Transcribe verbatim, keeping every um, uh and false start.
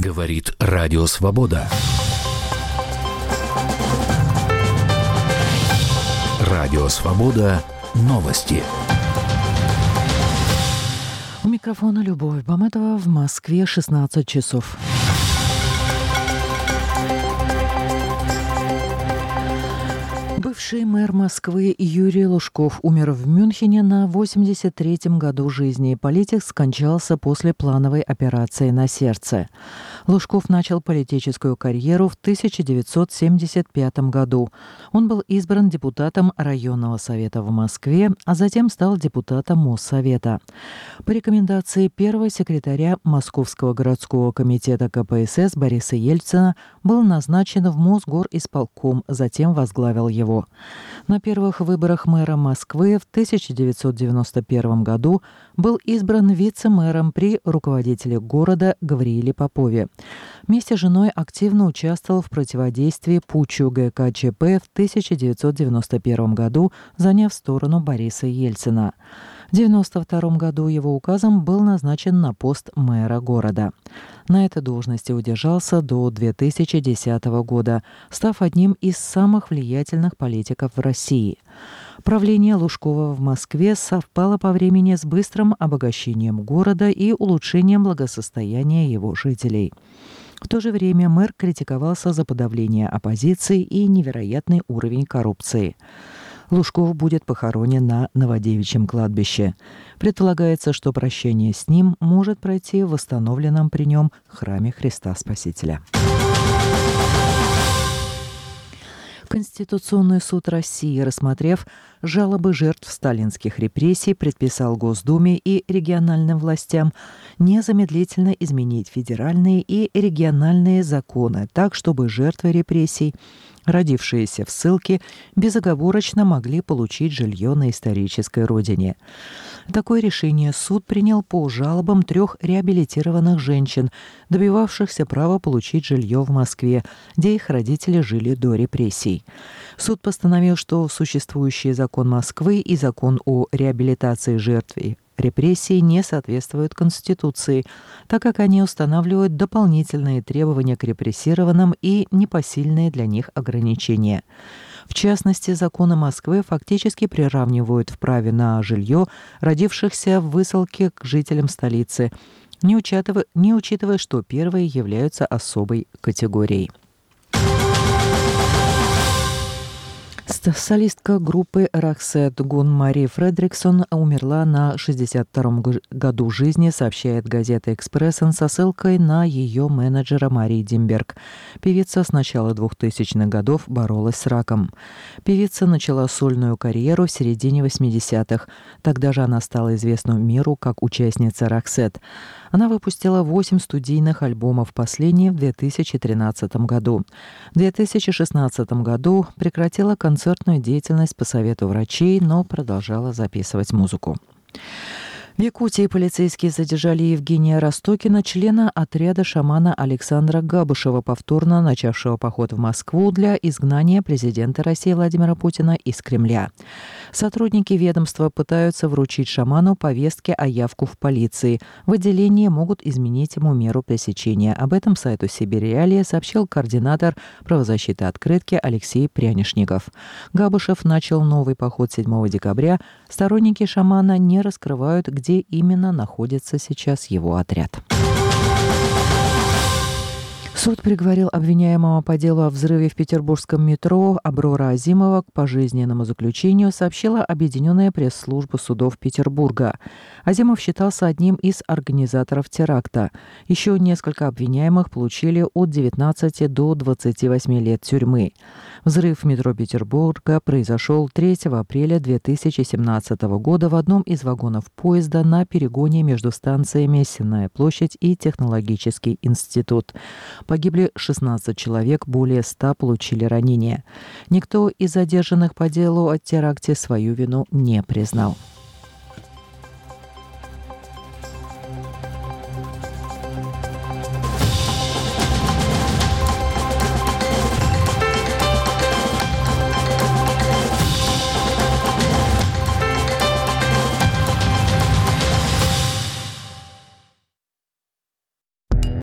Говорит Радио Свобода. Радио Свобода. Новости. У микрофона Любовь Баматова. В Москве шестнадцать часов. Бывший мэр Москвы Юрий Лужков умер в Мюнхене на восемьдесят третьем году жизни. Политик скончался после плановой операции на сердце. Лужков начал политическую карьеру в тысяча девятьсот семьдесят пятом году. Он был избран депутатом районного совета в Москве, а затем стал депутатом Моссовета. По рекомендации первого секретаря Московского городского комитета ка пэ эс эс Бориса Ельцина был назначен в Мосгорисполком, затем возглавил его. На первых выборах мэра Москвы в тысяча девятьсот девяносто первом году был избран вице-мэром при руководителе города Гаврииле Попове. Вместе с женой активно участвовал в противодействии путчу гэ ка че пэ в тысяча девятьсот девяносто первом году, заняв сторону Бориса Ельцина. В девяносто втором году его указом был назначен на пост мэра города. На этой должности удержался до две тысячи десятого года, став одним из самых влиятельных политиков в России. Правление Лужкова в Москве совпало по времени с быстрым обогащением города и улучшением благосостояния его жителей. В то же время мэр критиковался за подавление оппозиции и невероятный уровень коррупции. Лужков будет похоронен на Новодевичьем кладбище. Предполагается, что прощение с ним может пройти в восстановленном при нем храме Христа Спасителя. Конституционный суд России, рассмотрев жалобы жертв сталинских репрессий, предписал Госдуме и региональным властям незамедлительно изменить федеральные и региональные законы так, чтобы жертвы репрессий, родившиеся в ссылке, безоговорочно могли получить жилье на исторической родине. Такое решение суд принял по жалобам трех реабилитированных женщин, добивавшихся права получить жилье в Москве, где их родители жили до репрессий. Суд постановил, что существующий закон Москвы и закон о реабилитации жертв репрессий не соответствуют Конституции, так как они устанавливают дополнительные требования к репрессированным и непосильные для них ограничения. В частности, законы Москвы фактически приравнивают в праве на жилье родившихся в высылке к жителям столицы, не учитывая, не учитывая, что первые являются особой категорией. Солистка группы «Роксет» Гун Мари Фредриксон умерла на шестьдесят втором году жизни, сообщает газета «Экспрессен» со ссылкой на ее менеджера Мари Димберг. Певица с начала двухтысячных годов боролась с раком. Певица начала сольную карьеру в середине восьмидесятых. Тогда же она стала известна миру как участница «Роксет». Она выпустила восемь студийных альбомов, последний в две тысячи тринадцатом году. В две тысячи шестнадцатом году прекратила концертную деятельность по совету врачей, но продолжала записывать музыку. В Якутии полицейские задержали Евгения Ростокина, члена отряда шамана Александра Габушева, повторно начавшего поход в Москву для изгнания президента России Владимира Путина из Кремля. Сотрудники ведомства пытаются вручить шаману повестки о явку в полиции. В отделении могут изменить ему меру пресечения. Об этом сайту «Сибирь-Реалия» сообщил координатор правозащиты «Открытки» Алексей Прянишников. Габушев начал новый поход седьмого декабря. Сторонники шамана не раскрывают, где именно находится сейчас его отряд. Суд приговорил обвиняемого по делу о взрыве в петербургском метро Аброра Азимова к пожизненному заключению, сообщила Объединенная пресс-служба судов Петербурга. Азимов считался одним из организаторов теракта. Еще несколько обвиняемых получили от девятнадцати до двадцати восьми лет тюрьмы. Взрыв в метро Петербурга произошел третьего апреля две тысячи семнадцатого года в одном из вагонов поезда на перегоне между станциями Сенная площадь и Технологический институт. Погибли шестнадцать человек, более ста получили ранения. Никто из задержанных по делу о теракте свою вину не признал.